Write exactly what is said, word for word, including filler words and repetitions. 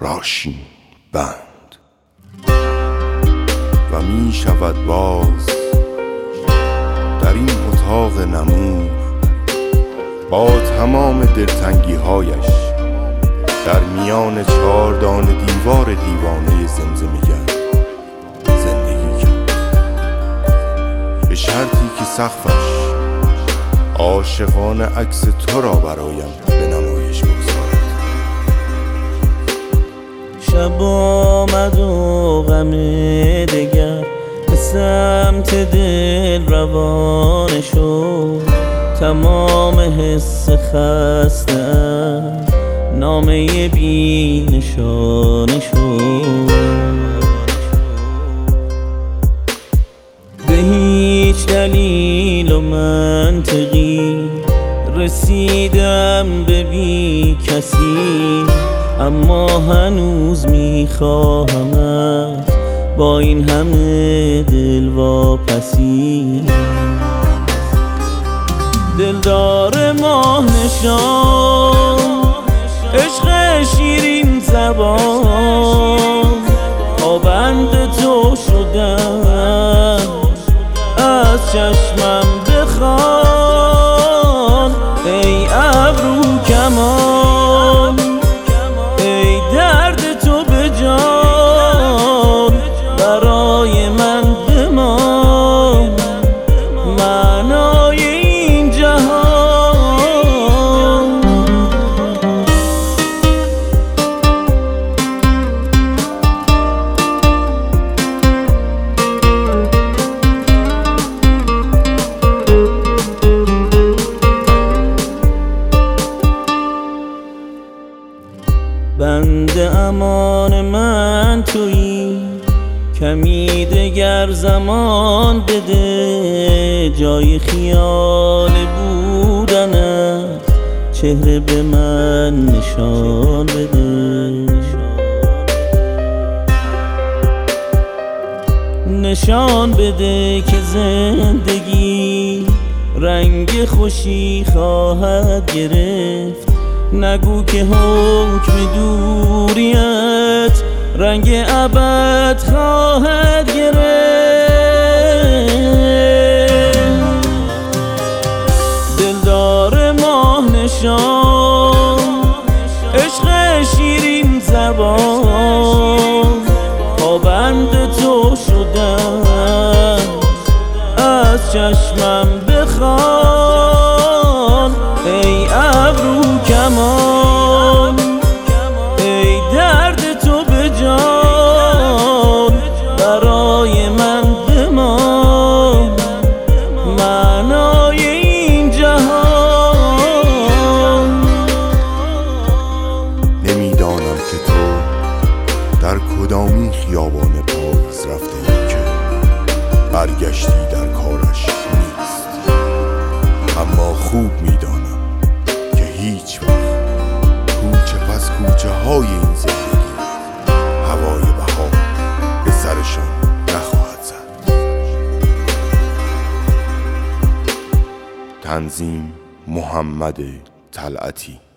راشین بند و می شود باز در این اتاق نمور با تمام دلتنگی هایش در میان چهار دانه دیوار دیوانه زمزمه گر زندگی کرد، به شرطی که سقفش عاشقانه عکس تو را برایم به نمایش بگذارد. شب آمد و غم دگر به سمت دل روانه شد، تمام حس خسته نامه بی نشانه شد. به هیچ دلیل و منطقی رسیدم به بی کسی، اما هنوز میخواهمت با این همه دل واپسی. دلدار ماه نشان عشق شیرین زبان، پابند تو شدم از چشمم بخوان. ای ابرو کمان، ای درد تو به جان، برای من بمان معنای این جهان. بند امان من تویی، کمی دگر زمان بده، جای خیال بودنت چهره به من نشان بده. نشان بده که زندگی رنگ خوشی خواهد گرفت، نگو که حکم دوریت رنگ ابد خواهد گرفت. دلدار ماه نشان عشق شیرین زبان، پابند تو شدم از چشمم بخوان. ای ابرو کمان، ای درد تو به جان، برای من بمان معنای این جهان. نمیدانم که تو در کدامین خیابان پاییز رفته ای که برگشتی در کارش نیست، اما خوب میدانم که هیچ وقت کوچه پس کوچه های این زندگی هوای بهار به سرشان نخواهد زد. تنظیم محمد طلعتی.